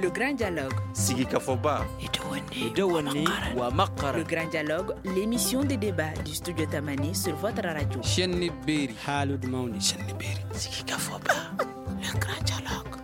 Le grand dialogue. Sigika Foba. Le grand dialogue, l'émission des débats du studio Tamani sur votre radio. Chenni Beri. Halud Mauni. Chenni Beri. Sigika Foba. Le grand dialogue.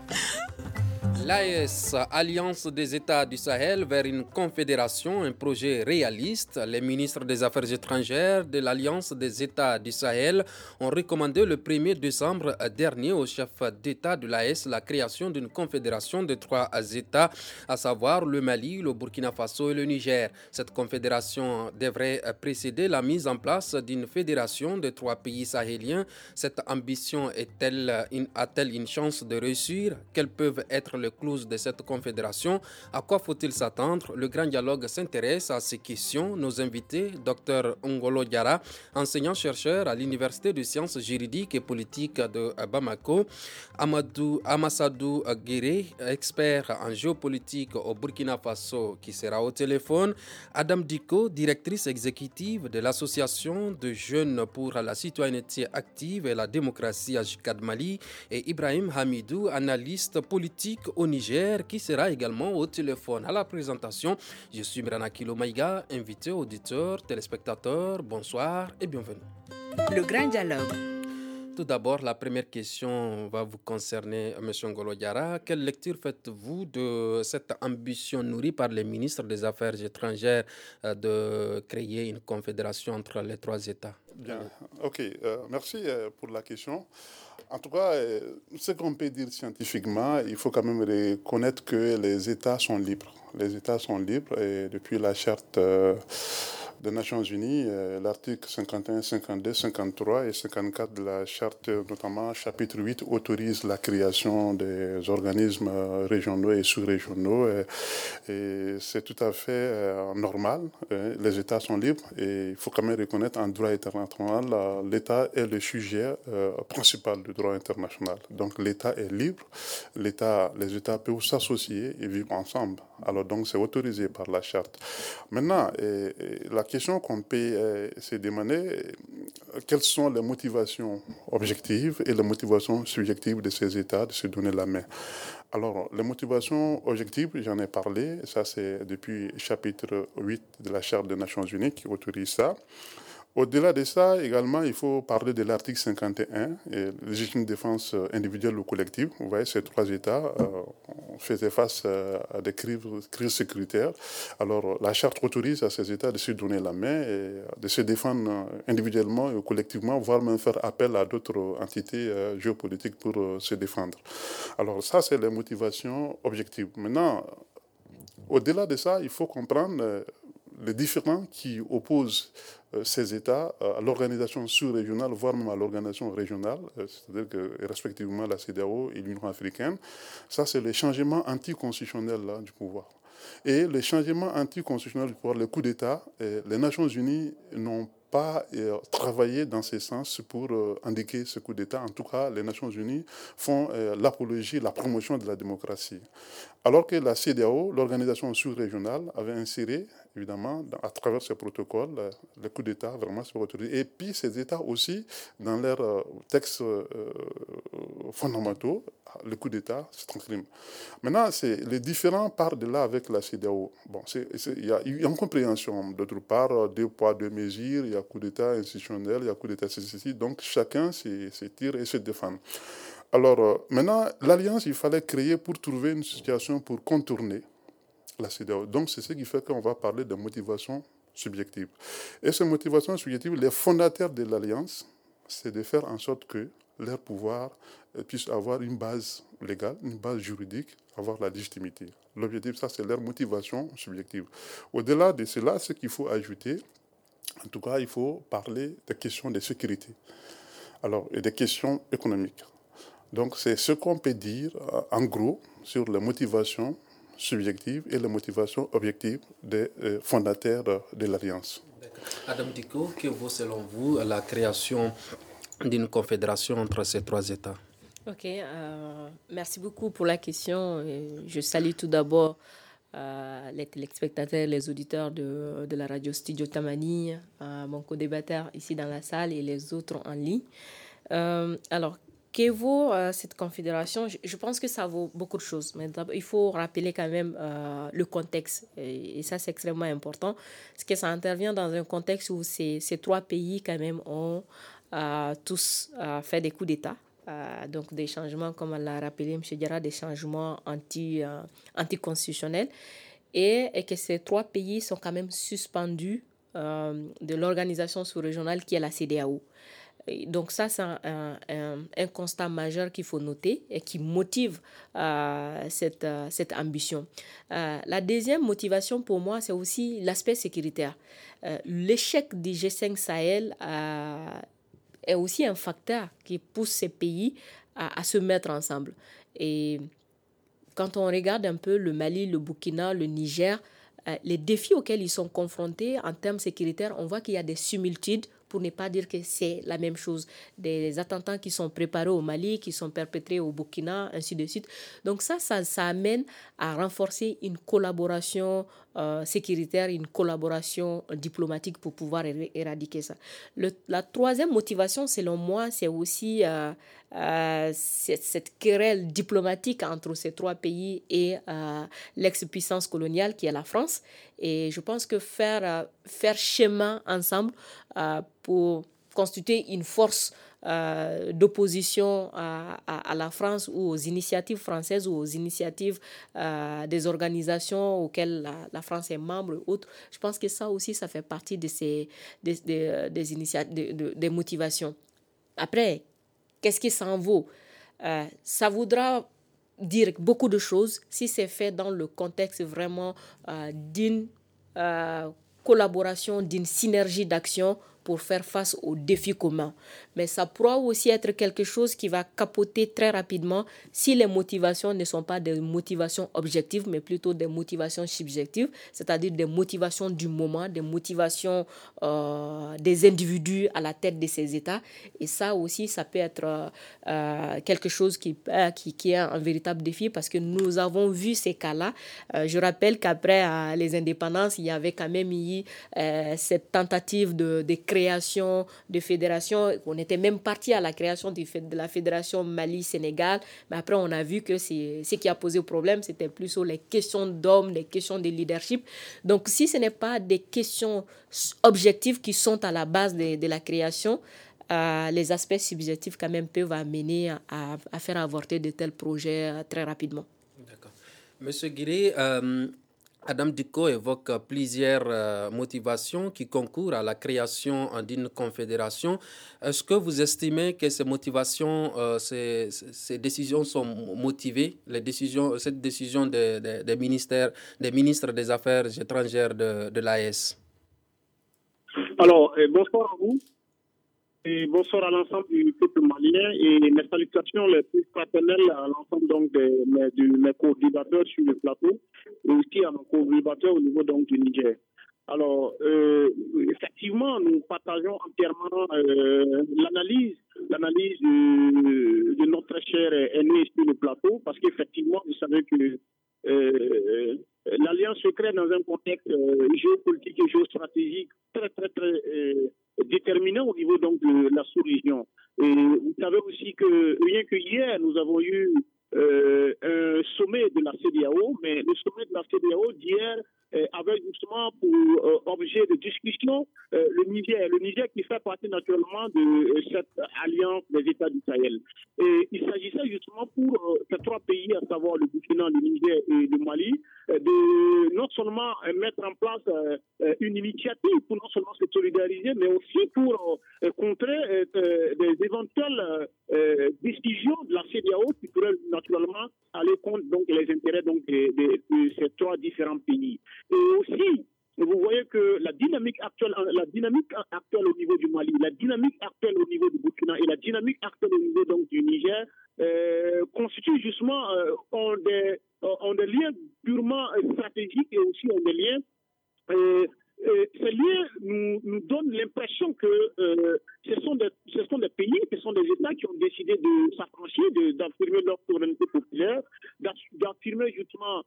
L'AES, Alliance des États du Sahel vers une confédération, un projet réaliste. Les ministres des Affaires étrangères de l'Alliance des États du Sahel ont recommandé le 1er décembre dernier au chef d'État de l'AES la création d'une confédération de 3 États, à savoir le Mali, le Burkina Faso et le Niger. Cette confédération devrait précéder la mise en place d'une fédération de 3 pays sahéliens. Cette ambition a-t-elle une chance de réussir? Quelles peuvent être les clauses de cette confédération? À quoi faut-il s'attendre? Le grand dialogue s'intéresse à ces questions. Nos invités, Dr Ngolo Diarra, enseignant-chercheur à l'Université de sciences juridiques et politiques de Bamako, Amassadou Guéré, expert en géopolitique au Burkina Faso, qui sera au téléphone, Adam Diko, directrice exécutive de l'Association de jeunes pour la citoyenneté active et la démocratie à JICAD Mali, et Ibrahim Hamidou, analyste politique au Niger, qui sera également au téléphone. À la présentation, je suis Mirana Kilo Maïga, invité, auditeur, téléspectateur, bonsoir et bienvenue. Le grand dialogue. Tout d'abord, la première question va vous concerner, M. Ngolo Diarra. Quelle lecture faites-vous de cette ambition nourrie par les ministres des Affaires étrangères de créer une confédération entre les 3 États? Bien, ok. Merci pour la question. En tout cas, ce qu'on peut dire scientifiquement, il faut quand même reconnaître que les États sont libres. Les États sont libres et depuis la charte des Nations Unies, l'article 51, 52, 53 et 54 de la charte, notamment chapitre 8, autorise la création des organismes régionaux et sous-régionaux. Et c'est tout à fait normal. Les États sont libres et il faut quand même reconnaître en droit international, l'État est le sujet principal du droit international. Donc l'État est libre, les États peuvent s'associer et vivre ensemble. Alors donc c'est autorisé par la charte. Maintenant, la question qu'on peut se demander, quelles sont les motivations objectives et les motivations subjectives de ces États de se donner la main. Alors, les motivations objectives, j'en ai parlé, ça c'est depuis chapitre 8 de la Charte des Nations Unies qui autorise ça. Au-delà de ça, également, il faut parler de l'article 51, et légitime défense individuelle ou collective. Vous voyez, ces 3 États faisaient face à des crises sécuritaires. Alors, la charte autorise à ces États de se donner la main et de se défendre individuellement et collectivement, voire même faire appel à d'autres entités géopolitiques pour se défendre. Alors, ça, c'est les motivations objectives. Maintenant, au-delà de ça, il faut comprendre les différends qui opposent ces États à l'organisation sous-régionale, voire même à l'organisation régionale, c'est-à-dire que respectivement la CEDEAO et l'Union africaine. Ça, c'est les changements anticonstitutionnels du pouvoir. Et les changements anticonstitutionnels du pouvoir, les coups d'État, les Nations Unies n'ont pas travaillé dans ce sens pour indiquer ce coup d'État. En tout cas, les Nations Unies font l'apologie, la promotion de la démocratie. Alors que la CEDEAO, l'organisation sous-régionale, avait inséré, évidemment, à travers ce protocole, les coups d'État vraiment sur autorisé. Et puis ces États aussi, dans leurs textes fondamentaux, le coup d'État, c'est un crime. Maintenant, les différents partent de là avec la CEDEAO. Bon, il y a une compréhension. D'autre part, 2 poids, 2 mesures, il y a coup d'État institutionnel, il y a coup d'État ceci. Donc chacun se tire et se défend. Alors maintenant, l'alliance, il fallait créer pour trouver une situation pour contourner la CEDEAO. Donc c'est ce qui fait qu'on va parler de motivation subjective. Et ces motivations subjectives, les fondateurs de l'alliance, c'est de faire en sorte que leur pouvoir puisse avoir une base légale, une base juridique, avoir la légitimité. L'objectif, ça, c'est leur motivation subjective. Au-delà de cela, ce qu'il faut ajouter, en tout cas, il faut parler des questions de sécurité, alors, et des questions économiques. Donc, c'est ce qu'on peut dire, en gros, sur les motivations subjectives et les motivations objectives des fondateurs de l'Alliance. Adam Diko, que vaut selon vous la création d'une confédération entre ces 3 États? Ok, merci beaucoup pour la question. Je salue tout d'abord les téléspectateurs, les auditeurs de la radio Studio Tamani, mon co-débatteur ici dans la salle et les autres en ligne. Alors, qu'évaut cette confédération, je pense que ça vaut beaucoup de choses. Mais il faut rappeler quand même le contexte. Et ça, c'est extrêmement important. Parce que ça intervient dans un contexte où ces trois pays quand même ont tous fait des coups d'État. Donc des changements, comme l'a rappelé M. Diarra, des changements anticonstitutionnels. Et que ces trois pays sont quand même suspendus de l'organisation sous-régionale qui est la CEDEAO. Donc ça, c'est un constat majeur qu'il faut noter et qui motive cette ambition. La deuxième motivation pour moi, c'est aussi l'aspect sécuritaire. L'échec du G5 Sahel est aussi un facteur qui pousse ces pays à se mettre ensemble. Et quand on regarde un peu le Mali, le Burkina, le Niger, les défis auxquels ils sont confrontés en termes sécuritaires, on voit qu'il y a des similitudes, pour ne pas dire que c'est la même chose. Des attentats qui sont préparés au Mali, qui sont perpétrés au Burkina, ainsi de suite. Donc ça amène à renforcer une collaboration sécuritaire, une collaboration diplomatique pour pouvoir éradiquer ça. La troisième motivation, selon moi, c'est aussi cette querelle diplomatique entre ces trois pays et l'ex-puissance coloniale qui est la France. Et je pense que faire chemin ensemble pour constituer une force d'opposition à la France ou aux initiatives françaises ou aux initiatives des organisations auxquelles la France est membre et autres, je pense que ça aussi, ça fait partie des motivations. Après, qu'est-ce qui s'en vaut? Ça voudra dire beaucoup de choses si c'est fait dans le contexte vraiment d'une collaboration, d'une synergie d'action pour faire face aux défis communs. Mais ça pourra aussi être quelque chose qui va capoter très rapidement si les motivations ne sont pas des motivations objectives, mais plutôt des motivations subjectives, c'est-à-dire des motivations du moment, des motivations des individus à la tête de ces États. Et ça aussi, ça peut être quelque chose qui est un véritable défi parce que nous avons vu ces cas-là. Je rappelle qu'après les indépendances, il y avait quand même eu cette tentative de création de fédération. On était même parti à la création de la fédération Mali-Sénégal, mais après on a vu que ce qui a posé problème, c'était plus les questions d'hommes, les questions de leadership. Donc si ce n'est pas des questions objectives qui sont à la base de la création, les aspects subjectifs quand même peuvent amener à faire avorter de tels projets très rapidement. D'accord. Monsieur Guiré, Adam Dicko évoque plusieurs motivations qui concourent à la création d'une confédération. Est-ce que vous estimez que ces motivations, ces décisions sont motivées, cette décision des ministres des Affaires étrangères de l'AES? Alors, bonsoir à vous. Et bonsoir à l'ensemble du peuple malien et mes salutations les plus fraternelles à l'ensemble donc de mes co-débatteurs sur le plateau et aussi à nos co-débatteurs au niveau donc du Niger. Alors, effectivement, nous partageons entièrement l'analyse de notre cher aîné sur le plateau parce qu'effectivement, vous savez que l'Alliance se crée dans un contexte géopolitique et géostratégique très, très, très déterminant au niveau donc de la sous-région. Et vous savez aussi que rien que hier, nous avons eu un sommet de la CEDEAO, mais le sommet de la CEDEAO d'hier avait justement pour objet de discussion le Niger qui fait partie naturellement de cette alliance des États du Sahel. Et il s'agissait justement pour ces trois pays, à savoir le Burkina, le Niger et le Mali, de non seulement mettre en place une initiative pour non seulement se solidariser, mais aussi pour contrer des éventuelles décisions de la CEDEAO qui pourraient naturellement aller contre donc, les intérêts donc, de ces trois différents pays. Et aussi, vous voyez que la dynamique actuelle au niveau du Mali, la dynamique actuelle au niveau du Burkina et la dynamique actuelle au niveau donc, du Niger constituent justement ont des liens purement stratégiques et aussi ont des liens. Ces liens nous donnent l'impression que ce sont des pays, ce sont des États qui ont décidé de s'affranchir, d'affirmer leur souveraineté populaire, d'affirmer justement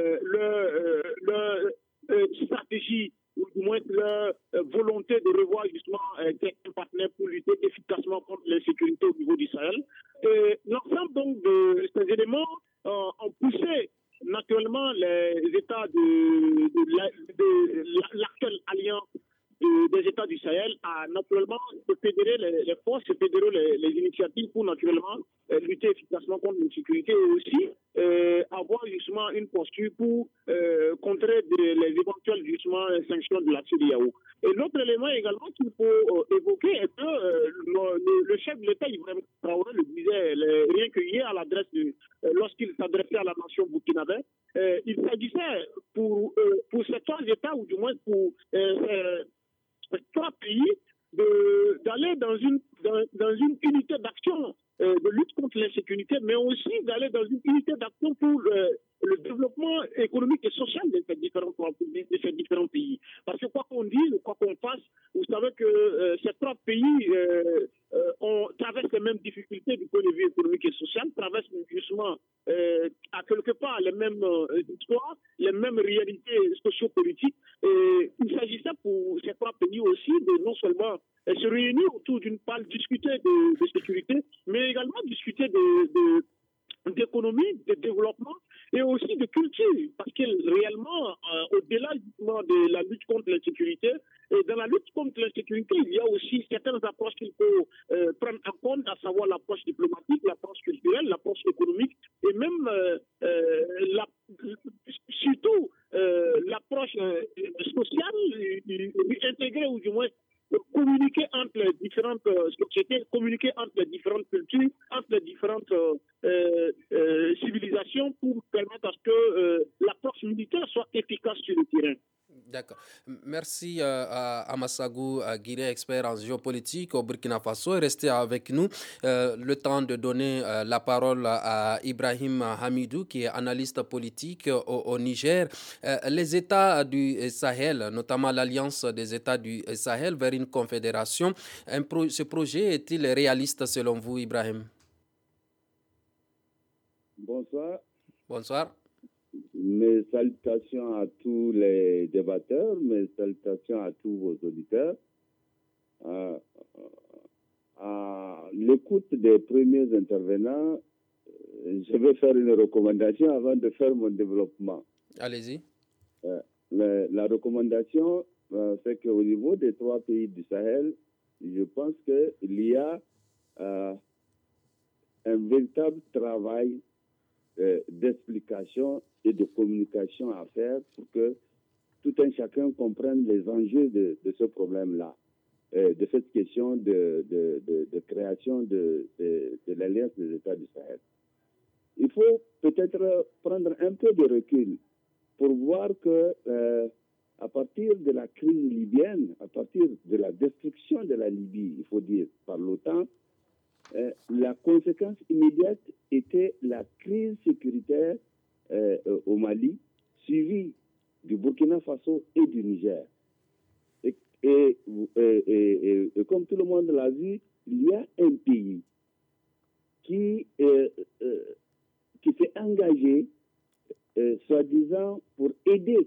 leur stratégie, ou du moins leur volonté de revoir justement certains partenaires pour lutter efficacement contre l'insécurité au niveau du Sahel. éléments ont poussé naturellement les États de l'actuelle alliance des États du Sahel à naturellement se fédérer les forces, se fédérer les initiatives pour naturellement lutter efficacement contre l'insécurité et aussi avoir justement une posture pour contrer les éventuelles justement sanctions de la CEDEAO. Et l'autre élément également qu'il faut évoquer est que le chef de l'État, Ibrahim Traoré, le disait rien que hier à l'adresse lorsqu'il s'adressait à la nation burkinabé, il s'agissait pour ces trois États, ou du moins pour trois pays, d'aller dans une unité d'action de lutte contre l'insécurité, mais aussi d'aller dans une unité d'action pour le développement économique et social de ces différents pays. Parce que quoi qu'on dise, quoi qu'on fasse, vous savez que ces trois pays traversent les mêmes difficultés du point de vue économique et social, traversent justement à quelque part les mêmes histoires, les mêmes réalités sociopolitiques. Et il s'agissait pour ces trois pays aussi de non seulement se réunir autour d'une page, discuter de sécurité, mais également discuter d'économie, de développement et aussi de culture. Parce que réellement, au-delà de la lutte contre l'insécurité, et dans la lutte contre l'insécurité, il y a aussi certaines approches qu'il faut prendre en compte, à savoir l'approche diplomatique, l'approche culturelle, l'approche économique et même surtout l'approche sociale, intégrée ou du moins communiquer entre les différentes sociétés, communiquer entre les différentes cultures, entre les différentes civilisations pour permettre à ce que l'approche militaire soit efficace sur le terrain. D'accord. Merci à Amassagou Guiré, expert en géopolitique au Burkina Faso. Restez avec nous. Le temps de donner la parole à Ibrahim Hamidou, qui est analyste politique au Niger. Les États du Sahel, notamment l'Alliance des États du Sahel vers une confédération, ce projet est-il réaliste selon vous, Ibrahim? Bonsoir. Bonsoir. Mes salutations à tous les débatteurs, mes salutations à tous vos auditeurs. À l'écoute des premiers intervenants, je vais faire une recommandation avant de faire mon développement. Allez-y. La recommandation, c'est qu'au niveau des trois pays du Sahel, je pense qu'il y a un véritable travail d'explication et de communication à faire pour que tout un chacun comprenne les enjeux de ce problème-là, de cette question de création de l'Alliance des États du Sahel. Il faut peut-être prendre un peu de recul pour voir que à partir de la crise libyenne, à partir de la destruction de la Libye, il faut dire, par l'OTAN, la conséquence immédiate était la crise sécuritaire au Mali, suivie du Burkina Faso et du Niger. Et comme tout le monde l'a vu, il y a un pays qui s'est engagé, soi-disant, pour aider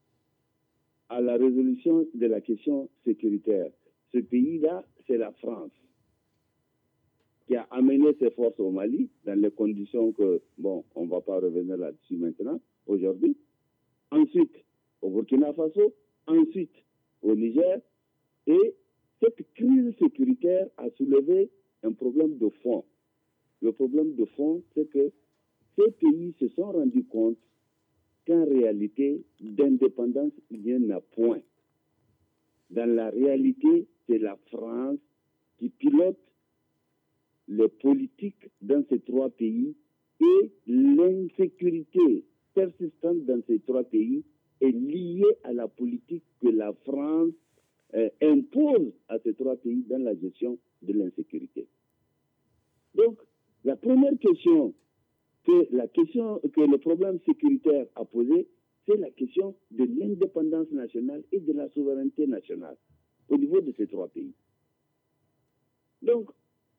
à la résolution de la question sécuritaire. Ce pays-là, c'est la France, qui a amené ses forces au Mali dans les conditions que, bon, on ne va pas revenir là-dessus maintenant, aujourd'hui. Ensuite, au Burkina Faso, ensuite au Niger. Et cette crise sécuritaire a soulevé un problème de fond. Le problème de fond, c'est que ces pays se sont rendus compte qu'en réalité, d'indépendance, il n'y en a point. Dans la réalité, c'est la France qui pilote les politiques dans ces trois pays et l'insécurité persistante dans ces trois pays est liée à la politique que la France impose à ces trois pays dans la gestion de l'insécurité. Donc, la première question que le problème sécuritaire a posée, c'est la question de l'indépendance nationale et de la souveraineté nationale au niveau de ces trois pays. Donc,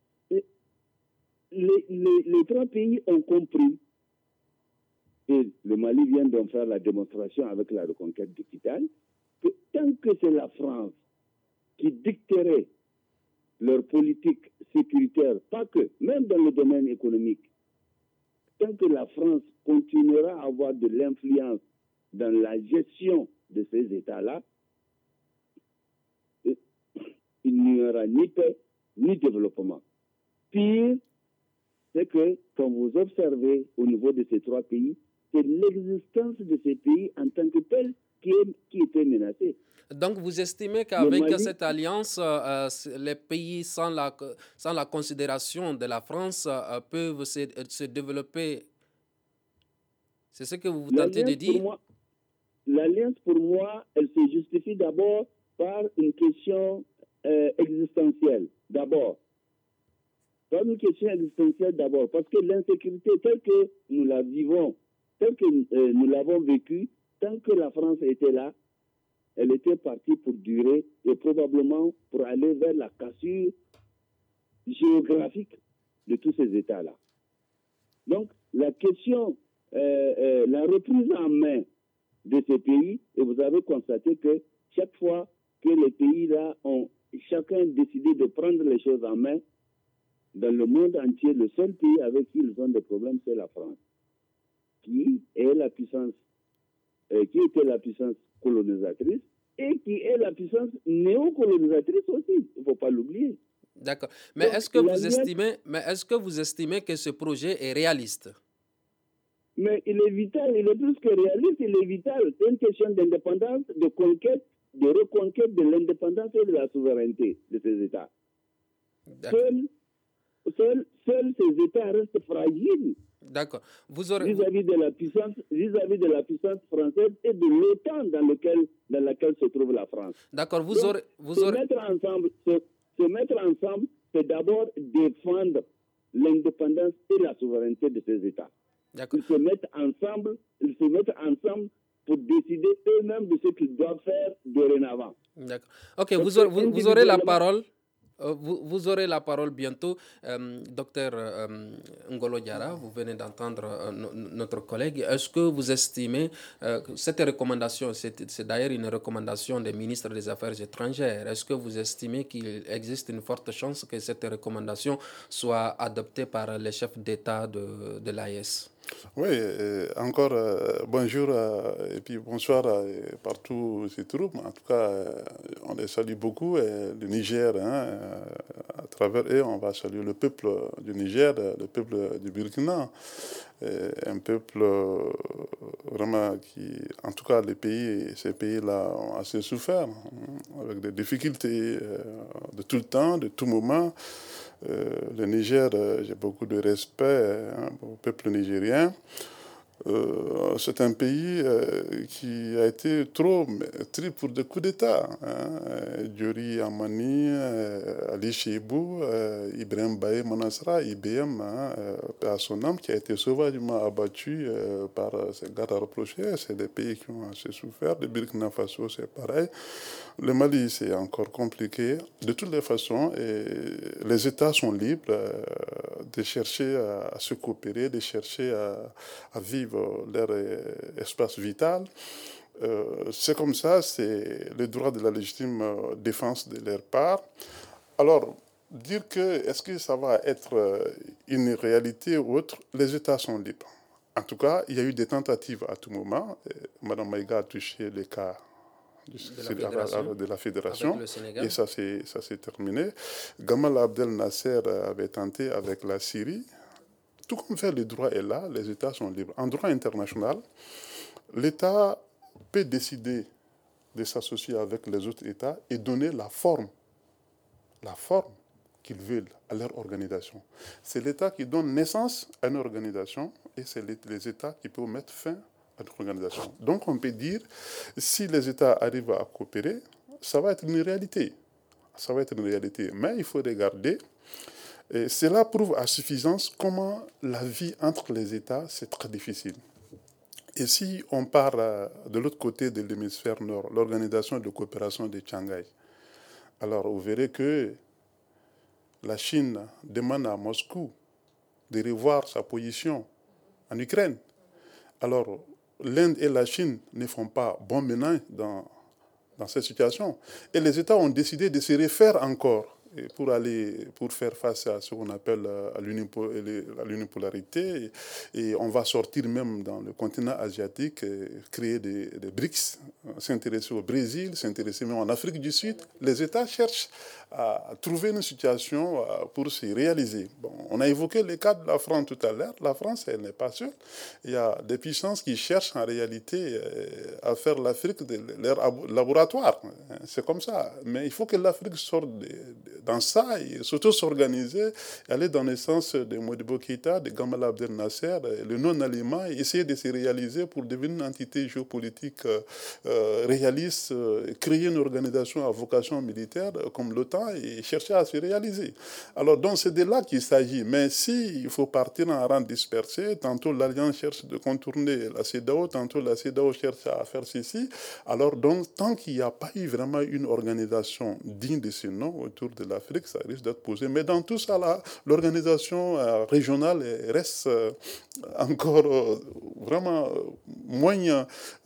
les trois pays ont compris, et le Mali vient d'en faire la démonstration avec la reconquête de Kidal, que tant que c'est la France qui dicterait leur politique sécuritaire, pas que, même dans le domaine économique, tant que la France continuera à avoir de l'influence dans la gestion de ces États-là, il n'y aura ni paix, ni développement. Pire, c'est que, quand vous observez au niveau de ces trois pays, c'est l'existence de ces pays en tant que tel qui était menacée. Donc, vous estimez qu'avec cette alliance, les pays sans la considération de la France peuvent se développer? C'est ce que vous tentez de dire? L'alliance, pour moi, elle se justifie d'abord par une question existentielle. D'abord. Par une question existentielle d'abord. Parce que l'insécurité telle que nous la vivons, telle que nous l'avons vécue, tant que la France était là, elle était partie pour durer et probablement pour aller vers la cassure géographique de tous ces États-là. Donc, la question, la reprise en main de ces pays, et vous avez constaté que chaque fois que les pays-là ont chacun décidé de prendre les choses en main, dans le monde entier, le seul pays avec qui ils ont des problèmes, c'est la France, qui était la puissance colonisatrice et qui est la puissance néocolonisatrice aussi. Il ne faut pas l'oublier. D'accord. Mais est-ce que vous estimez que ce projet est réaliste? Mais il est vital, il est plus que réaliste, il est vital. C'est une question d'indépendance, de conquête, de reconquête de l'indépendance et de la souveraineté de ces États. Seuls ces États restent fragiles. D'accord. Vis-à-vis de la puissance française et de l'OTAN dans laquelle se trouve la France. D'accord. Se mettre ensemble, c'est d'abord défendre l'indépendance et la souveraineté de ces États. Ils se mettent ensemble pour décider eux-mêmes de ce qu'ils doivent faire dorénavant. D'accord. Ok, vous aurez la parole. Vous aurez la parole bientôt. Docteur Ngolo Diarra, vous venez d'entendre notre collègue. Est-ce que vous estimez cette recommandation, c'est d'ailleurs une recommandation des ministres des Affaires étrangères, est-ce que vous estimez qu'il existe une forte chance que cette recommandation soit adoptée par les chefs d'État de l'AES? Oui, encore bonjour et puis bonsoir partout où ils se trouvent. En tout cas, on les salue beaucoup. Le Niger, à travers eux, on va saluer le peuple du Niger, le peuple du Burkina. Un peuple vraiment qui, en tout cas, ces pays-là ont assez souffert, avec des difficultés de tout le temps, de tout moment. Le Niger, j'ai beaucoup de respect au peuple nigérien. C'est un pays qui a été trop pris pour des coups d'État. Diori Amani, Ali Cheibou, Ibrahim Baye Manassara, IBM, à son âme, qui a été sauvagement abattu par ses gardes rapprochés. C'est des pays qui ont assez souffert. Le Burkina Faso, c'est pareil. Le Mali, c'est encore compliqué. De toutes les façons, les États sont libres de chercher à se coopérer, de chercher à vivre leur espace vital. C'est comme ça, c'est le droit de la légitime défense de leur part. Alors, dire que est-ce que ça va être une réalité ou autre, les États sont libres. En tout cas, il y a eu des tentatives à tout moment. Mme Maïga a touché les cas de la fédération et ça s'est terminé. Gamal Abdel Nasser avait tenté avec la Syrie. Tout comme fait, le droit est là, les États sont libres. En droit international, l'État peut décider de s'associer avec les autres États et donner la forme qu'ils veulent à leur organisation. C'est l'État qui donne naissance à une organisation et c'est les États qui peuvent mettre fin à l'organisation. Donc on peut dire, si les États arrivent à coopérer, ça va être une réalité. Ça va être une réalité. Mais il faut regarder. Et cela prouve à suffisance comment la vie entre les États, c'est très difficile. Et si on part de l'autre côté de l'hémisphère nord, l'organisation de coopération de Shanghai, alors vous verrez que la Chine demande à Moscou de revoir sa position en Ukraine. Alors, l'Inde et la Chine ne font pas bon ménage dans cette situation. Et les États ont décidé de se refaire encore et pour faire face à ce qu'on appelle l'unipolarité. Et on va sortir même dans le continent asiatique, créer des BRICS, s'intéresser au Brésil, s'intéresser même en Afrique du Sud. Les États cherchent à trouver une situation pour s'y réaliser. Bon, on a évoqué le cas de la France tout à l'heure. La France, elle n'est pas seule. Il y a des puissances qui cherchent en réalité à faire l'Afrique de leur laboratoire. C'est comme ça. Mais il faut que l'Afrique sorte dans ça et surtout s'organiser, aller dans le sens de Modibo Keïta, de Gamal Abdel Nasser, le non-aliment, et essayer de se réaliser pour devenir une entité géopolitique réaliste, créer une organisation à vocation militaire comme l'OTAN et chercher à se réaliser. Alors donc c'est de là qu'il s'agit. Mais s'il faut partir en rang dispersé, tantôt l'Alliance cherche de contourner la CEDEAO, tantôt la CEDEAO cherche à faire ceci, alors donc tant qu'il n'y a pas eu vraiment une organisation digne de ce nom autour de l'Afrique, ça risque d'être posé. Mais dans tout ça, là, l'organisation régionale reste encore vraiment moins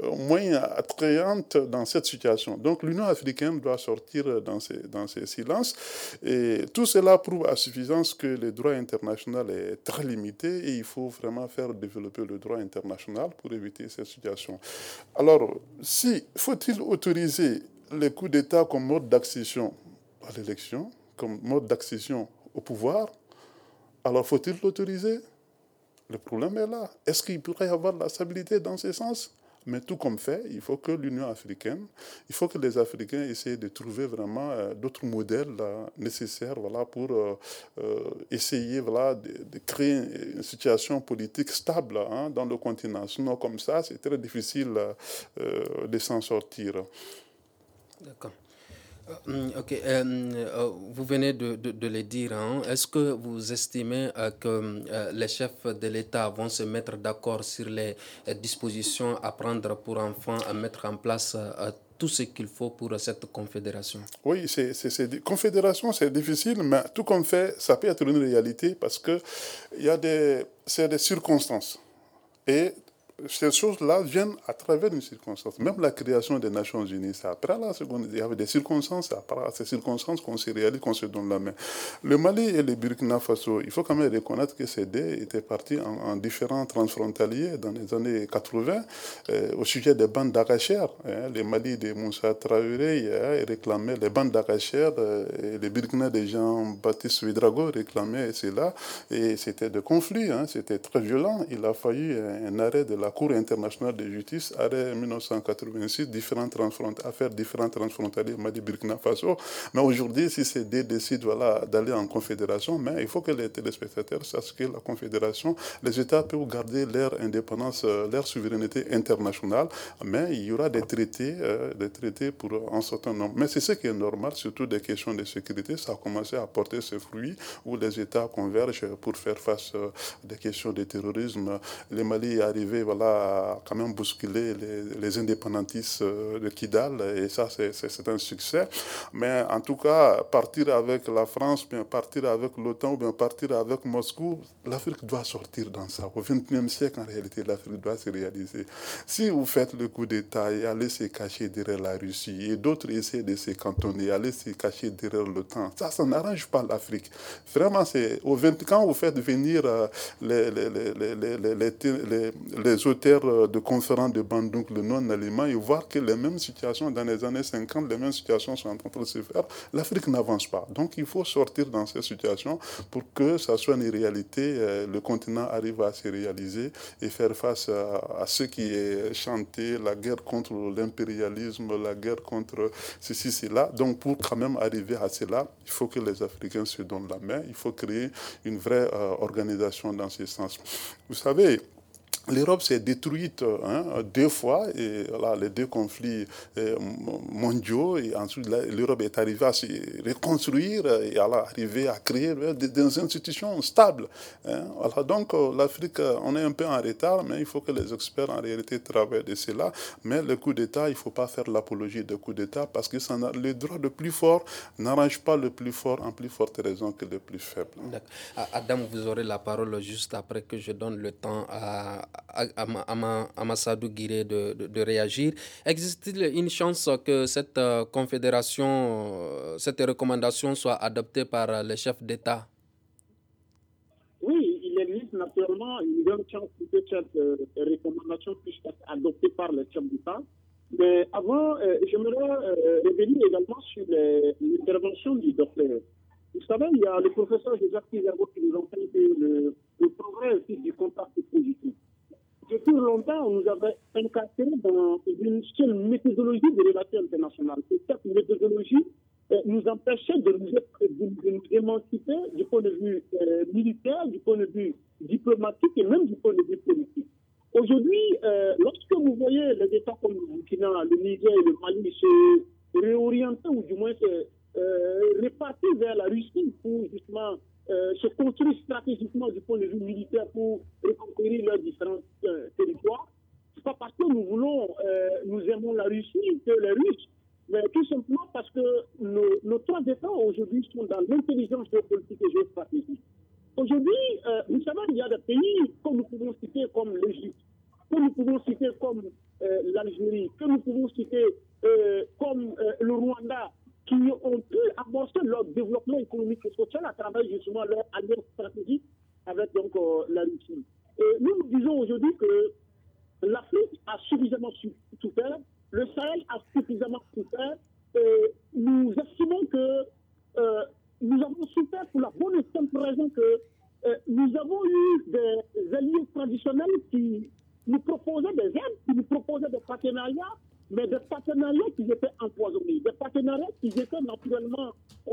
attrayante dans cette situation. Donc l'Union africaine doit sortir dans ces silences. Et tout cela prouve à suffisance que le droit international est très limité et il faut vraiment faire développer le droit international pour éviter cette situation. Alors, faut-il autoriser les coups d'État comme mode d'accession à l'élection, comme mode d'accession au pouvoir? Alors, faut-il l'autoriser? Le problème est là. Est-ce qu'il pourrait y avoir de la stabilité dans ce sens? Mais tout comme fait, il faut que l'Union africaine, il faut que les Africains essayent de trouver vraiment d'autres modèles nécessaires pour essayer de créer une situation politique stable dans le continent. Sinon, comme ça, c'est très difficile de s'en sortir. D'accord. Ok, vous venez de le dire. Est-ce que vous estimez que les chefs de l'État vont se mettre d'accord sur les dispositions à prendre pour enfin mettre en place tout ce qu'il faut pour cette confédération? Oui, confédération, c'est difficile, mais tout comme fait, ça peut être une réalité parce que c'est des circonstances. Et ces choses-là viennent à travers une circonstance. Même la création des Nations Unies, c'est après la seconde. Il y avait des circonstances, c'est après ces circonstances qu'on se réalise, qu'on se donne la main. Le Mali et le Burkina Faso, il faut quand même reconnaître que ces deux étaient partis en différents transfrontaliers dans les années 80 au sujet des bandes d'Arachères. Le Mali de Moussa Traoré réclamait les bandes d'Arachères et le Burkina de Jean-Baptiste Ouédraogo réclamait cela. Et c'était des conflits, c'était très violent. Il a fallu un arrêt de la Cour internationale de justice, arrêt 1986, affaires différentes transfrontalières Mali-Burkina Faso. Mais aujourd'hui, si ces deux décident d'aller en confédération, mais il faut que les téléspectateurs sachent que la confédération, les États peuvent garder leur indépendance, leur souveraineté internationale, mais il y aura des traités pour un certain nombre. Mais c'est ce qui est normal, surtout des questions de sécurité. Ça a commencé à porter ses fruits, où les États convergent pour faire face à des questions de terrorisme. Le Mali est arrivé à quand même bousculer les indépendantistes de Kidal, et ça c'est un succès. Mais en tout cas, partir avec la France, bien partir avec l'OTAN, ou bien partir avec Moscou, l'Afrique doit sortir dans ça. Au XXIe siècle, en réalité, l'Afrique doit se réaliser. Si vous faites le coup d'État et allez se cacher derrière la Russie, et d'autres essaient de se cantonner, aller se cacher derrière l'OTAN, ça n'arrange pas l'Afrique. Vraiment, quand vous faites venir les auteurs de conférences de Bandung, le non-aliment, et voir que les mêmes situations dans les années 50, les mêmes situations sont en train de se faire, l'Afrique n'avance pas. Donc il faut sortir dans ces situations pour que ça soit une réalité, le continent arrive à se réaliser et faire face à ce qui est chanté, la guerre contre l'impérialisme, la guerre contre ceci, cela. Donc pour quand même arriver à cela, il faut que les Africains se donnent la main, il faut créer une vraie organisation dans ce sens. Vous savez, l'Europe s'est détruite deux fois, et les deux conflits mondiaux, et ensuite l'Europe est arrivée à se reconstruire et à arriver à créer des institutions stables. Donc l'Afrique, on est un peu en retard, mais il faut que les experts en réalité travaillent de cela. Mais le coup d'État, il ne faut pas faire l'apologie de coup d'État, parce que le droit le plus fort n'arrange pas le plus fort en plus forte raison que le plus faible. Adam, vous aurez la parole juste après que je donne le temps à Amassadou Guiré de réagir. Existe-t-il une chance que cette confédération, cette recommandation soit adoptée par les chefs d'État? Oui, il existe naturellement une grande chance que cette recommandation puisse être adoptée par les chefs d'État. Mais avant, j'aimerais revenir également sur l'intervention du docteur. Vous savez, il y a le professeur Joseph Kizerbo qui nous enseigne que le progrès aussi du contact positif. Depuis longtemps, on nous avait incarcéré dans une seule méthodologie de relations internationales. Et cette méthodologie nous empêchait de nous émanciper du point de vue militaire, du point de vue diplomatique et même du point de vue politique. Aujourd'hui, lorsque vous voyez les États comme le Burkina, le Niger et le Mali se réorienter ou du moins se répartir vers la Russie pour justement se construire stratégiquement du point de vue militaire pour reconquérir leurs différents territoires, c'est pas parce que nous voulons, nous aimons la Russie que les Russes, mais tout simplement parce que nos trois États aujourd'hui sont dans l'intelligence géopolitique et géostratégique. Aujourd'hui, vous savez, il y a des pays que nous pouvons citer comme l'Égypte, que nous pouvons citer comme l'Algérie, que nous pouvons citer comme le Rwanda, qui ont pu amorcer leur développement économique et social à travers justement leur alliance stratégique avec donc la Russie. Et nous disons aujourd'hui que l'Afrique a suffisamment souffert, le Sahel a suffisamment souffert, et nous estimons que nous avons souffert pour la bonne et simple raison que nous avons eu des alliés traditionnels qui nous proposaient des aides, qui nous proposaient des partenariats, mais des partenariats qui étaient empoisonnés, des partenariats qui étaient naturellement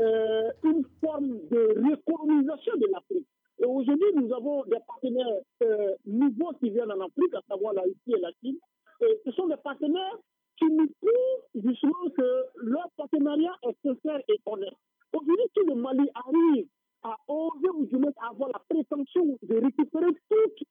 une forme de recolonisation de l'Afrique. Et aujourd'hui, nous avons des partenaires nouveaux qui viennent en Afrique, à savoir la Russie et la Chine. Et ce sont des partenaires qui nous prouvent justement que leur partenariat est sincère et honnête. Aujourd'hui, si le Mali arrive à oser ou du moins à avoir la prétention de récupérer tout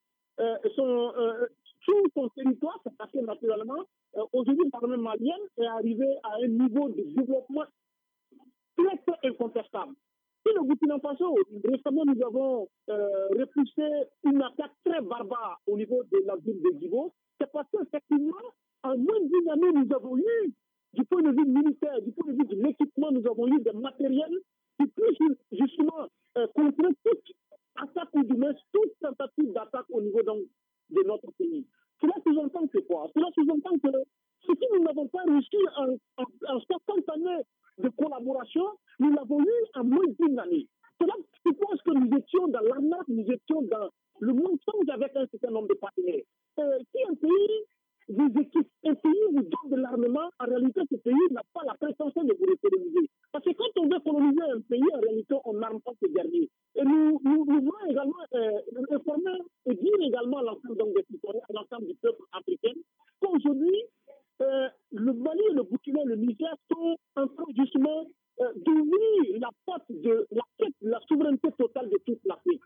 son territoire, c'est parce que naturellement, aujourd'hui, l'armée malienne est arrivée à un niveau de développement très, très incontestable. Et le Burkina Faso, récemment, nous avons repoussé une attaque très barbare au niveau de la ville de Djibo. C'est parce qu'effectivement, en moins d'une année, nous avons eu, du point de vue militaire, du point de vue de l'équipement, nous avons eu des matériels qui puissent justement contrer toute attaque ou du moins toute tentative d'attaque au niveau donc, de notre pays. Cela sous-entend que quoi? Cela sous-entend que ce que nous n'avons pas réussi en 60 années de collaboration, nous l'avons eu en moins d'une année. Cela suppose que nous étions dans l'arnaque, nous étions dans le mensonge avec un certain nombre de partenaires. Si un pays vous donne de l'armement, en réalité, ce pays n'a pas la prétention de vous recoloniser. Parce que quand on veut coloniser un pays, en réalité, on n'arme pas ce dernier. Et nous voulons également informer et dire également à l'ensemble des citoyens, à l'ensemble du peuple africain, qu'aujourd'hui, le Mali, le Burkina et le Niger sont en train justement d'ouvrir la porte de la quête de la souveraineté totale de toute l'Afrique.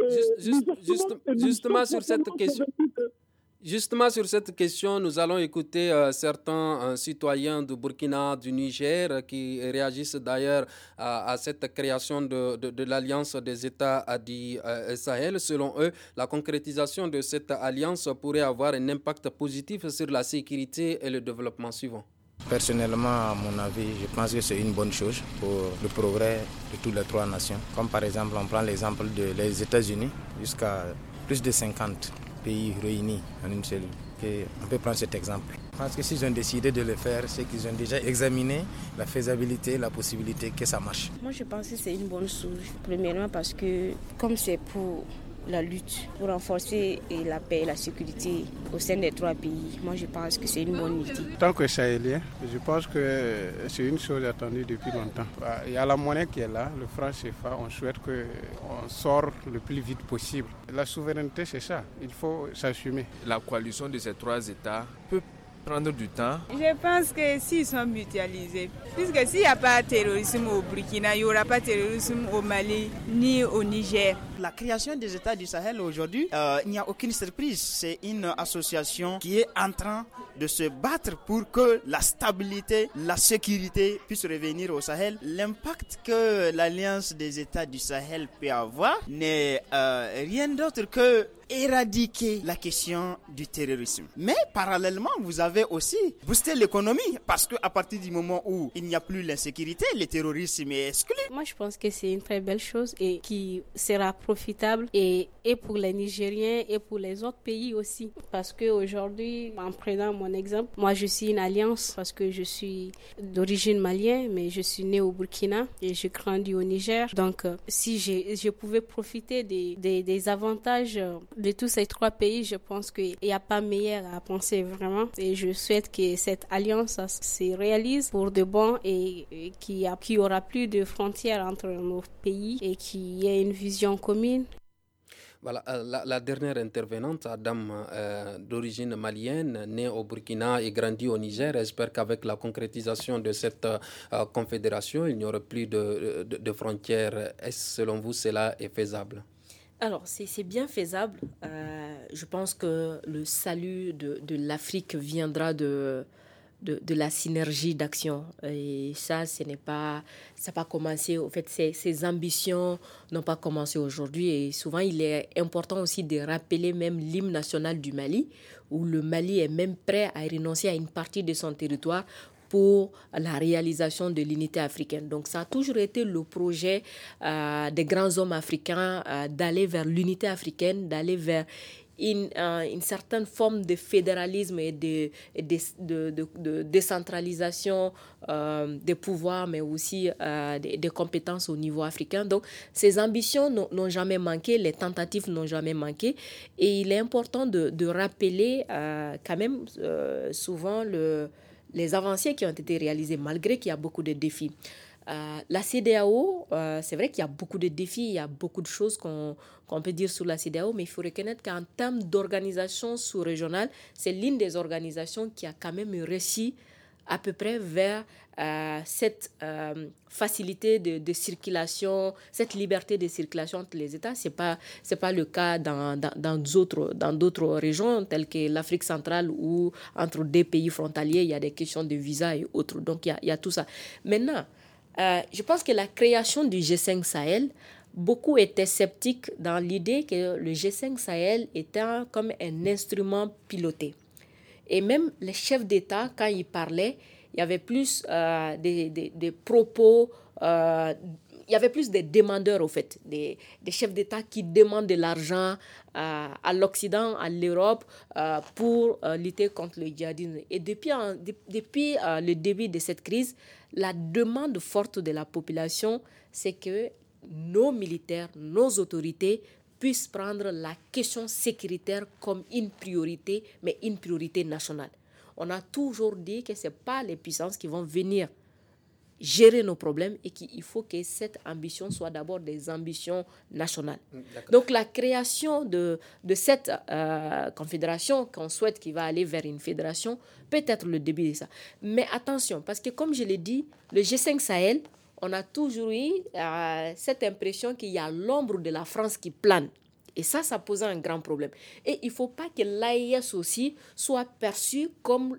Justement sur cette question, nous allons écouter certains citoyens du Burkina, du Niger, qui réagissent d'ailleurs à cette création de l'Alliance des États du Sahel. Selon eux, la concrétisation de cette alliance pourrait avoir un impact positif sur la sécurité et le développement suivant. Personnellement, à mon avis, je pense que c'est une bonne chose pour le progrès de toutes les trois nations. Comme par exemple, on prend l'exemple des États-Unis, jusqu'à plus de 50 pays réunis en une seule. On peut prendre cet exemple. Je pense que s'ils ont décidé de le faire, c'est qu'ils ont déjà examiné la faisabilité, la possibilité que ça marche. Moi, je pense que c'est une bonne chose. Premièrement parce que comme c'est pour la lutte, pour renforcer la paix et la sécurité au sein des trois pays, moi je pense que c'est une bonne idée. Tant que Sahélien, je pense que c'est une chose attendue depuis longtemps. Il y a la monnaie qui est là, le franc CFA, on souhaite qu'on sorte le plus vite possible. La souveraineté, c'est ça, il faut s'assumer. La coalition de ces trois États peut prendre du temps. Je pense que s'ils sont mutualisés, puisque s'il n'y a pas de terrorisme au Burkina, il n'y aura pas de terrorisme au Mali ni au Niger. La création des États du Sahel aujourd'hui, il n'y a aucune surprise. C'est une association qui est en train de se battre pour que la stabilité, la sécurité puissent revenir au Sahel. L'impact que l'Alliance des États du Sahel peut avoir n'est rien d'autre que éradiquer la question du terrorisme. Mais parallèlement, vous avez aussi boosté l'économie parce qu'à partir du moment où il n'y a plus l'insécurité, le terrorisme est exclu. Moi, je pense que c'est une très belle chose et qui sera profitable et pour les Nigériens et pour les autres pays aussi. Parce qu'aujourd'hui, en prenant mon exemple, moi je suis une alliance parce que je suis d'origine malienne, mais je suis née au Burkina et j'ai grandi au Niger. Donc, si je pouvais profiter des avantages de tous ces trois pays, je pense qu'il n'y a pas meilleur à penser vraiment. Et je souhaite que cette alliance se réalise pour de bon et qu'il y aura plus de frontières entre nos pays et qu'il y ait une vision commune. Voilà, la dernière intervenante, Adam, d'origine malienne, née au Burkina et grandie au Niger, espère qu'avec la concrétisation de cette confédération, il n'y aura plus de frontières. Est-ce selon vous cela est faisable? Alors, c'est bien faisable. Je pense que le salut de l'Afrique viendra de la synergie d'action. Et ça, ça n'a pas commencé. En fait, ces ambitions n'ont pas commencé aujourd'hui. Et souvent, il est important aussi de rappeler même l'hymne national du Mali, où le Mali est même prêt à renoncer à une partie de son territoire pour la réalisation de l'unité africaine. Donc, ça a toujours été le projet des grands hommes africains d'aller vers l'unité africaine, d'aller vers une certaine forme de fédéralisme et de décentralisation des pouvoirs, mais aussi des compétences au niveau africain. Donc, ces ambitions n'ont jamais manqué, les tentatives n'ont jamais manqué. Et il est important de rappeler quand même souvent les avancées qui ont été réalisées, malgré qu'il y a beaucoup de défis. La CEDEAO, c'est vrai qu'il y a beaucoup de défis, il y a beaucoup de choses qu'on peut dire sur la CEDEAO, mais il faut reconnaître qu'en termes d'organisation sous-régionale, c'est l'une des organisations qui a quand même réussi à peu près vers cette facilité de circulation, cette liberté de circulation entre les États. C'est pas le cas dans d'autres régions telles que l'Afrique centrale où entre deux pays frontaliers, il y a des questions de visa et autres. Donc, il y a tout ça. Maintenant, je pense que la création du G5 Sahel, beaucoup étaient sceptiques dans l'idée que le G5 Sahel était comme un instrument piloté. Et même les chefs d'État, quand ils parlaient, il y avait plus des propos, il y avait plus des demandeurs, au fait, des chefs d'État qui demandent de l'argent à l'Occident, à l'Europe, pour lutter contre le djihadisme. Et depuis le début de cette crise, la demande forte de la population, c'est que nos militaires, nos autorités puissent prendre la question sécuritaire comme une priorité, mais une priorité nationale. On a toujours dit que ce n'est pas les puissances qui vont venir gérer nos problèmes et qu'il faut que cette ambition soit d'abord des ambitions nationales. D'accord. Donc la création de cette confédération qu'on souhaite qui va aller vers une fédération peut être le début de ça. Mais attention, parce que comme je l'ai dit, le G5 Sahel, on a toujours eu cette impression qu'il y a l'ombre de la France qui plane. Et ça posait un grand problème. Et il ne faut pas que l'AES aussi soit perçu comme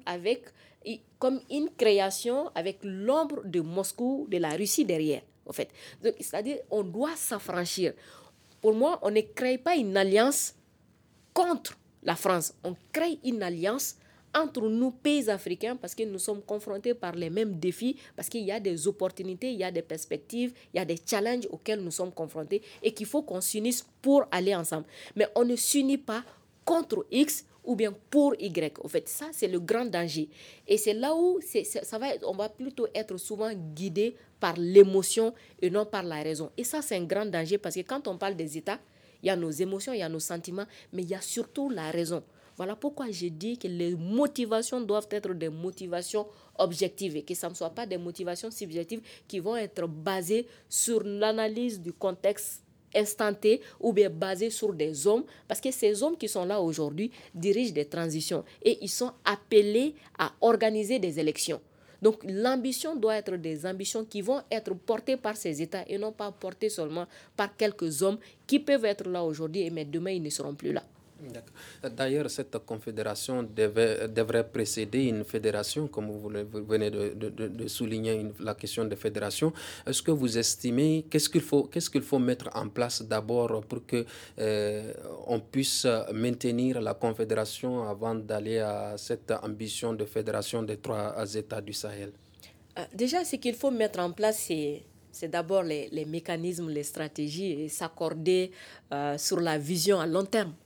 une création avec l'ombre de Moscou, de la Russie derrière, en fait. Donc, c'est-à-dire on doit s'affranchir. Pour moi, on ne crée pas une alliance contre la France. On crée une alliance entre nous, pays africains, parce que nous sommes confrontés par les mêmes défis, parce qu'il y a des opportunités, il y a des perspectives, il y a des challenges auxquels nous sommes confrontés et qu'il faut qu'on s'unisse pour aller ensemble. Mais on ne s'unit pas contre X ou bien pour Y. En fait, ça, c'est le grand danger. Et c'est là où on va plutôt être souvent guidé par l'émotion et non par la raison. Et ça, c'est un grand danger parce que quand on parle des États, il y a nos émotions, il y a nos sentiments, mais il y a surtout la raison. Voilà pourquoi je dis que les motivations doivent être des motivations objectives et que ça ne soit pas des motivations subjectives qui vont être basées sur l'analyse du contexte instanté ou bien basées sur des hommes, parce que ces hommes qui sont là aujourd'hui dirigent des transitions et ils sont appelés à organiser des élections. Donc l'ambition doit être des ambitions qui vont être portées par ces États et non pas portées seulement par quelques hommes qui peuvent être là aujourd'hui, mais demain ils ne seront plus là. D'ailleurs, cette confédération devrait précéder une fédération, comme vous venez de souligner la question de fédération. Est-ce que vous estimez, qu'est-ce qu'il faut mettre en place d'abord pour que on puisse maintenir la confédération avant d'aller à cette ambition de fédération des 3 États du Sahel? Déjà, ce qu'il faut mettre en place, c'est d'abord les mécanismes, les stratégies et s'accorder sur la vision à long terme.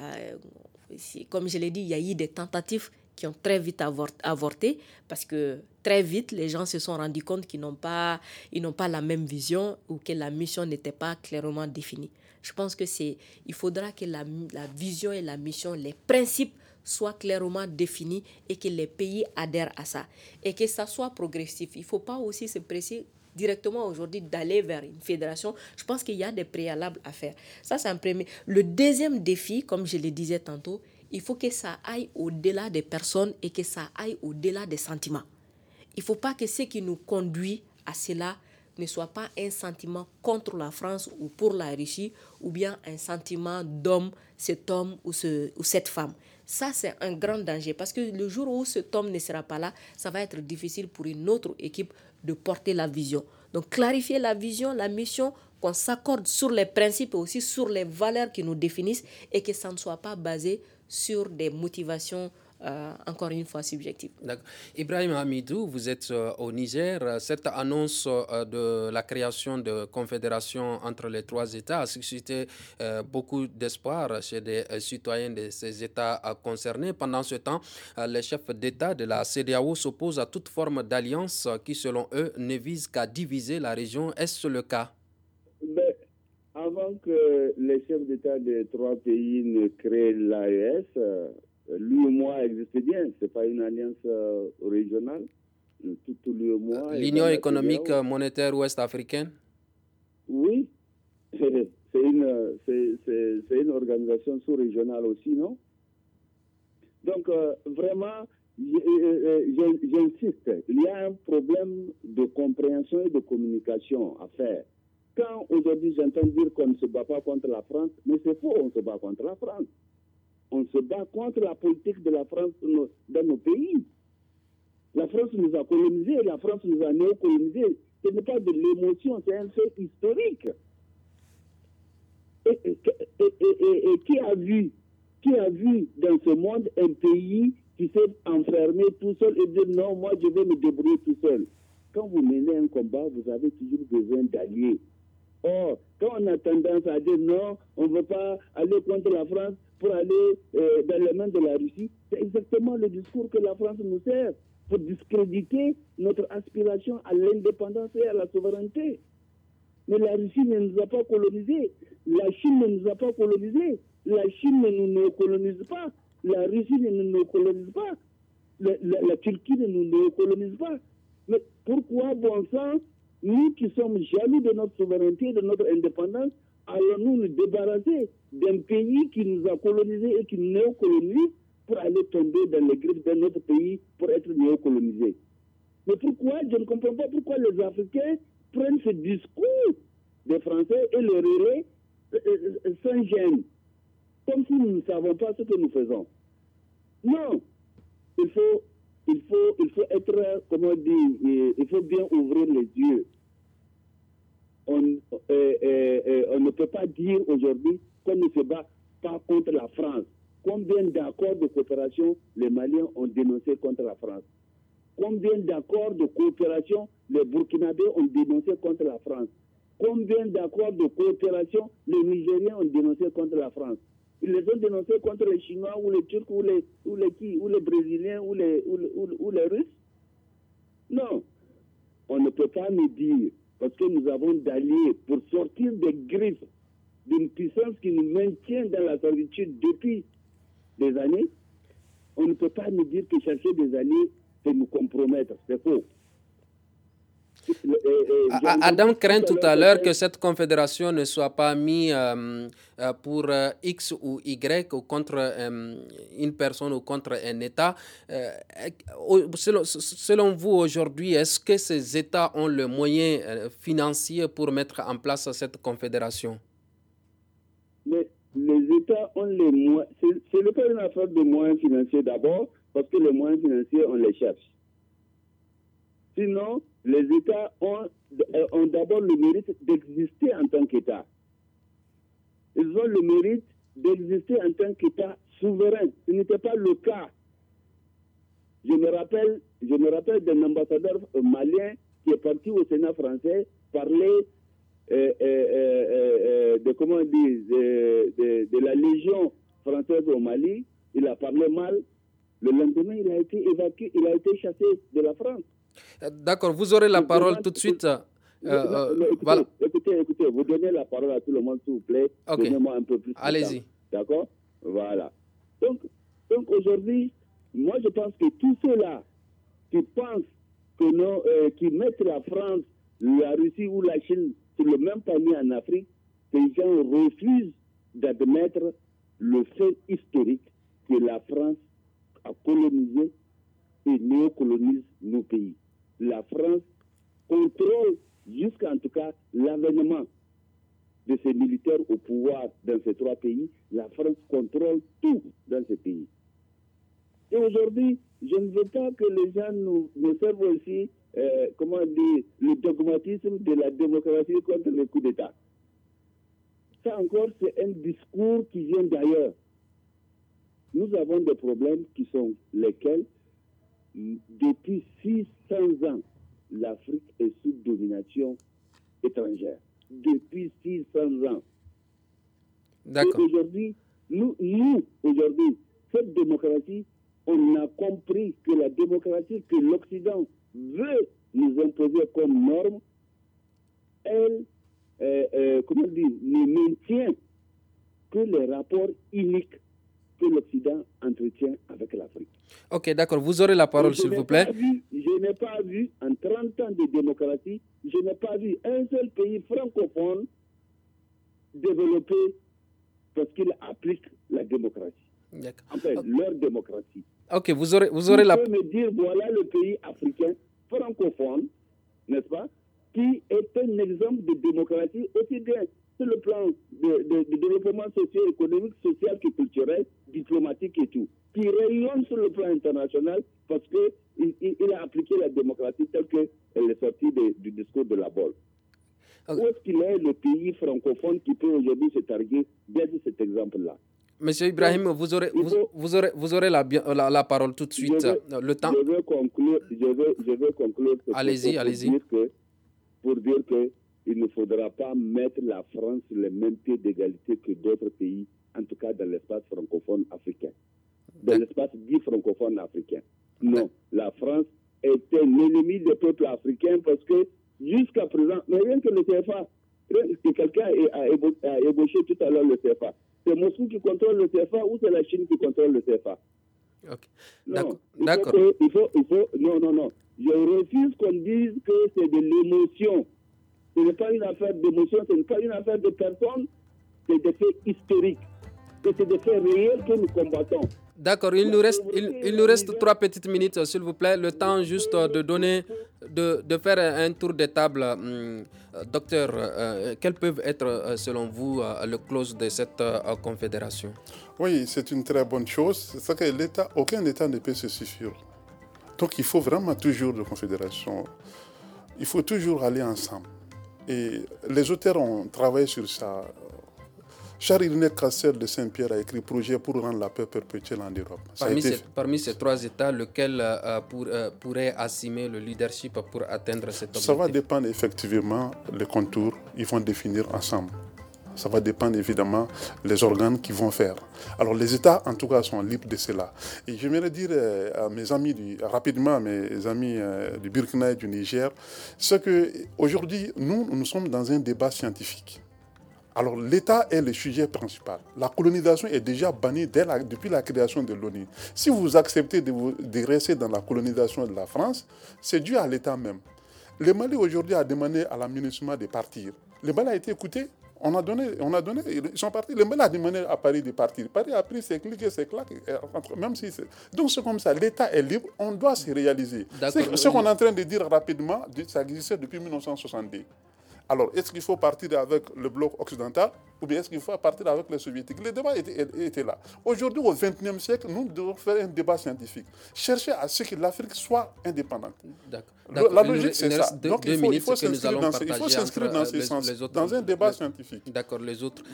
Comme je l'ai dit, il y a eu des tentatives qui ont très vite avorté parce que très vite, les gens se sont rendus compte qu'ils n'ont pas la même vision ou que la mission n'était pas clairement définie. Je pense il faudra que la vision et la mission, les principes soient clairement définis et que les pays adhèrent à ça et que ça soit progressif. Il ne faut pas aussi se presser directement aujourd'hui d'aller vers une fédération. Je pense qu'il y a des préalables à faire. Ça, c'est un premier. Le deuxième défi, comme je le disais tantôt, il faut que ça aille au-delà des personnes et que ça aille au-delà des sentiments. Il ne faut pas que ce qui nous conduit à cela ne soit pas un sentiment contre la France ou pour la Russie ou bien un sentiment d'homme, cet homme ou cette femme. Ça, c'est un grand danger parce que le jour où cet homme ne sera pas là, ça va être difficile pour une autre équipe de porter la vision. Donc, clarifier la vision, la mission, qu'on s'accorde sur les principes et aussi sur les valeurs qui nous définissent et que ça ne soit pas basé sur des motivations encore une fois subjectives. D'accord. Ibrahim Hamidou, vous êtes au Niger. Cette annonce de la création de confédération entre les 3 États a suscité beaucoup d'espoir chez des citoyens de ces États concernés. Pendant ce temps, les chefs d'État de la CEDEAO s'opposent à toute forme d'alliance qui, selon eux, ne vise qu'à diviser la région. Est-ce le cas? Avant que les chefs d'État des 3 pays ne créent l'AES, l'UEMOA existe bien, ce n'est pas une alliance régionale. Tout l'UEMOA. L'Union économique monétaire ouest-africaine? Oui, c'est une organisation sous-régionale aussi, non? Donc, vraiment, j'insiste, il y a un problème de compréhension et de communication à faire. Quand aujourd'hui j'entends dire qu'on ne se bat pas contre la France, mais c'est faux, on se bat contre la France. On se bat contre la politique de la France dans nos pays. La France nous a colonisés, la France nous a néocolonisés. Ce n'est pas de l'émotion, c'est un fait historique. Et qui a vu dans ce monde un pays qui s'est enfermé tout seul et dire non, moi je vais me débrouiller tout seul. Quand vous menez un combat, vous avez toujours besoin d'alliés. Or, quand on a tendance à dire non, on ne veut pas aller contre la France pour aller dans les mains de la Russie, c'est exactement le discours que la France nous sert pour discréditer notre aspiration à l'indépendance et à la souveraineté. Mais la Russie ne nous a pas colonisés, la Chine ne nous a pas colonisés, la Chine ne nous néocolonise pas, la Russie ne nous néocolonise pas, la Turquie ne nous néocolonise pas. Mais pourquoi, bon sang, nous qui sommes jaloux de notre souveraineté, de notre indépendance, allons-nous nous débarrasser d'un pays qui nous a colonisés et qui nous néocolonise pour aller tomber dans les griffes d'un autre pays pour être néocolonisés? Mais pourquoi? Je ne comprends pas pourquoi les Africains prennent ce discours des Français et le relaient sans gêne, comme si nous ne savons pas ce que nous faisons. Non, il faut être, comment dire, il faut bien ouvrir les yeux. On ne peut pas dire aujourd'hui qu'on ne se bat pas contre la France. Combien d'accords de coopération les Maliens ont dénoncé contre la France? Combien d'accords de coopération les Burkinabés ont dénoncé contre la France? Combien d'accords de coopération les Nigériens ont dénoncé contre la France? Ils les ont dénoncés contre les Chinois ou les Turcs ou les Brésiliens ou les Russes? Non. On ne peut pas nous dire, parce que nous avons d'alliés pour sortir des griffes d'une puissance qui nous maintient dans la servitude depuis des années, on ne peut pas nous dire que chercher des alliés, c'est nous compromettre. C'est faux. Adam craint tout à l'heure que cette confédération ne soit pas mise pour X ou Y ou contre une personne ou contre un État. Selon vous, aujourd'hui, est-ce que ces États ont le moyen financier pour mettre en place cette confédération? Mais les États ont les moyens. Ce n'est pas une affaire de moyens financiers d'abord, parce que les moyens financiers, on les cherche. Sinon, les États ont d'abord le mérite d'exister en tant qu'État. Ils ont le mérite d'exister en tant qu'État souverain. Ce n'était pas le cas. Je me rappelle d'un ambassadeur malien qui est parti au Sénat français parler de la Légion française au Mali. Il a parlé mal. Le lendemain, il a été évacué, il a été chassé de la France. D'accord, vous aurez la parole tout de suite. Voilà. Écoutez, vous donnez la parole à tout le monde, s'il vous plaît. Okay. Donnez-moi un peu plus de temps. Allez-y. D'accord? Voilà. Donc aujourd'hui, moi je pense que tous ceux-là qui pensent qui mettent la France, la Russie ou la Chine sur le même panier en Afrique, ces gens refusent d'admettre le fait historique que la France a colonisé et néocolonise nos pays. La France contrôle jusqu'à en tout cas l'avènement de ces militaires au pouvoir dans ces trois pays. La France contrôle tout dans ces pays. Et aujourd'hui, je ne veux pas que les gens nous servent aussi, le dogmatisme de la démocratie contre le coup d'État. Ça encore, c'est un discours qui vient d'ailleurs. Nous avons des problèmes qui sont lesquels, depuis 600 ans, l'Afrique est sous domination étrangère. Depuis 600 ans. D'accord. Et aujourd'hui, aujourd'hui, cette démocratie, on a compris que la démocratie que l'Occident veut nous imposer comme norme, elle, ne maintient que les rapports uniques que l'Occident entretient avec l'Afrique. Ok, d'accord. Vous aurez la parole, s'il vous plaît. Je n'ai pas vu, en 30 ans de démocratie, je n'ai pas vu un seul pays francophone développé parce qu'il applique la démocratie. Enfin, leur démocratie. Ok, vous aurez la... Vous pouvez me dire, voilà le pays africain francophone, n'est-ce pas, qui est un exemple de démocratie aussi bien sur le plan de développement socio-économique, social que culturel, diplomatique et tout, qui rayonne sur le plan international parce qu'il a appliqué la démocratie telle qu'elle est sortie du discours de la Bolle. Où est-ce qu'il est le pays francophone qui peut aujourd'hui se targuer d'être cet exemple-là? Monsieur Ibrahim, vous aurez la parole tout de suite. Le temps. Je veux conclure. Allez-y. Pour dire qu'il ne faudra pas mettre la France sur les mêmes pieds d'égalité que d'autres pays, en tout cas dans l'espace francophone africain. Dans l'espace dit francophone africain. Non, la France est un ennemi des peuples africains parce que jusqu'à présent, mais rien que le CFA, que quelqu'un a ébauché tout à l'heure le CFA, c'est Moscou qui contrôle le CFA ou c'est la Chine qui contrôle le CFA? Ok. Non, d'accord. Non. Je refuse qu'on dise que c'est de l'émotion. Ce n'est pas une affaire d'émotion, ce n'est pas une affaire de personne, c'est des faits historiques. C'est des faits réels que nous combattons. D'accord, il nous reste 3 petites minutes, s'il vous plaît. Le temps juste de faire un tour de table. Docteur, quelles peuvent être, selon vous, les clauses de cette confédération? Oui, c'est une très bonne chose. C'est que aucun État ne peut se suffire. Donc il faut vraiment toujours de confédération. Il faut toujours aller ensemble. Et les auteurs ont travaillé sur ça. Charles-Irénée Cassel de Saint-Pierre a écrit Projet pour rendre la paix perpétuelle en Europe. Parmi ces 3 États, lequel pourrait assumer le leadership pour atteindre cet objectif? Ça va dépendre effectivement des contours. Ils vont définir ensemble. Ça va dépendre évidemment des organes qu'ils vont faire. Alors les États, en tout cas, sont libres de cela. Et j'aimerais dire à mes amis, rapidement, mes amis du Burkina et du Niger, c'est qu'aujourd'hui, nous sommes dans un débat scientifique. Alors l'État est le sujet principal. La colonisation est déjà bannie depuis la création de l'ONU. Si vous acceptez de rester dans la colonisation de la France, c'est dû à l'État même. Le Mali aujourd'hui a demandé à la MINUSMA de partir. Le Mali a été écouté. On a donné, ils sont partis. Le Mali a demandé à Paris de partir. Paris a pris ses clics et ses claques. Même si donc c'est comme ça, l'État est libre, on doit se réaliser. Ce qu'on est en train de dire rapidement, ça existait depuis 1962. Alors, est-ce qu'il faut partir avec le bloc occidental ou bien est-ce qu'il faut partir avec les soviétiques? Le débat était là. Aujourd'hui, au XXIe siècle, nous devons faire un débat scientifique. Chercher à ce que l'Afrique soit indépendante. La logique, c'est ça. Donc, il faut s'inscrire dans un débat scientifique. D'accord, les autres.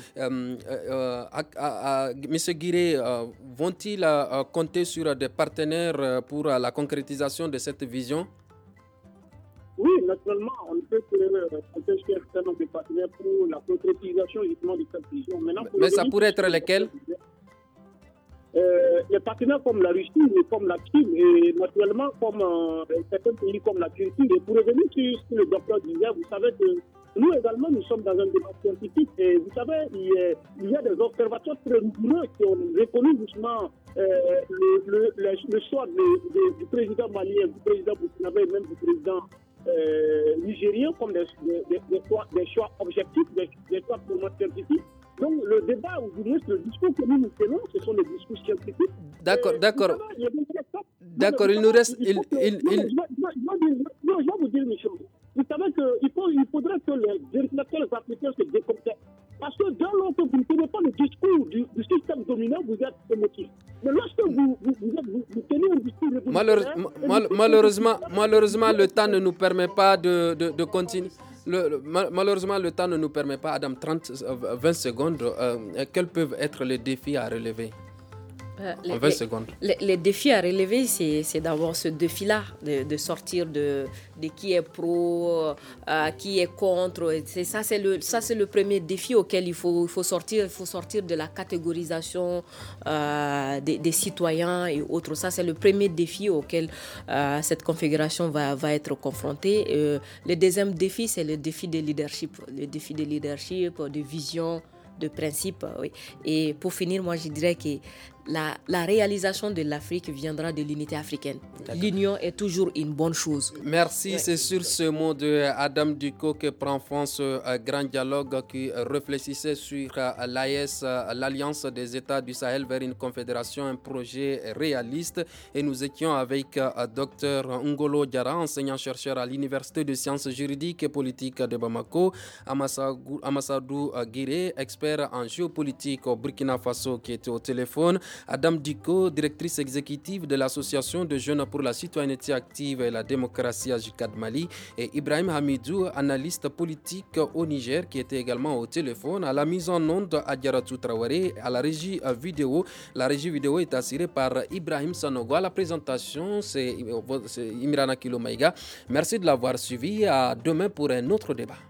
Monsieur Guiré, vont-ils compter sur des partenaires pour la concrétisation de cette vision? Oui, naturellement, on peut chercher un certain nombre de partenaires pour la concrétisation justement de cette vision. Mais ça pourrait être lesquels? Les partenaires comme la Russie, comme la Chine, et naturellement comme certains pays comme la Turquie. Et pour revenir sur ce que le docteur disait, vous savez que nous également, nous sommes dans un débat scientifique. Et vous savez, il y a des observateurs très rigoureux qui ont reconnu justement le choix du président malien, du président burkinabé et même du président nigériens comme des choix objectifs, des choix purement scientifiques. Donc le débat, ou du moins le discours que nous tenons, ce sont des discours scientifiques. D'accord. Il nous reste... Je vais vous dire une chose. Vous savez qu'il faudrait que les vérificateurs africains se décomplètent. Parce que dans l'autre, vous ne tenez pas le discours du système dominant, vous êtes émotif. Mais lorsque vous tenez un discours... Malheureusement, le temps ne nous permet pas de continuer. Malheureusement, le temps ne nous permet pas, Adam, 20 secondes. Quels peuvent être les défis à relever? En 20 secondes. Les défis à relever, c'est d'avoir ce défi-là, de sortir de qui est pro, qui est contre. Ça, c'est le premier défi auquel il faut sortir. Il faut sortir de la catégorisation des citoyens et autres. Ça, c'est le premier défi auquel cette configuration va être confrontée. Le deuxième défi, c'est le défi de leadership. Le défi de leadership, de vision, de principe. Oui. Et pour finir, moi, je dirais que la réalisation de l'Afrique viendra de l'unité africaine. L'union est toujours une bonne chose. Merci, ouais. C'est sur ce mot de Adam Dicko que prend fin ce grand dialogue qui réfléchissait sur l'AES, l'Alliance des États du Sahel vers une confédération, un projet réaliste. Et nous étions avec Dr Ngolo Diarra, enseignant-chercheur à l'Université de sciences juridiques et politiques de Bamako, Amassadou Guiré, expert en géopolitique au Burkina Faso qui était au téléphone, Adam Dicko, directrice exécutive de l'Association de jeunes pour la citoyenneté active et la démocratie à JICAD Mali, et Ibrahim Hamidou, analyste politique au Niger, qui était également au téléphone. À la mise en onde, Adjaratou Traoré, à la régie vidéo. La régie vidéo est assurée par Ibrahim Sanogo. À la présentation, c'est Imrana Kilomaïga. Merci de l'avoir suivi. À demain pour un autre débat.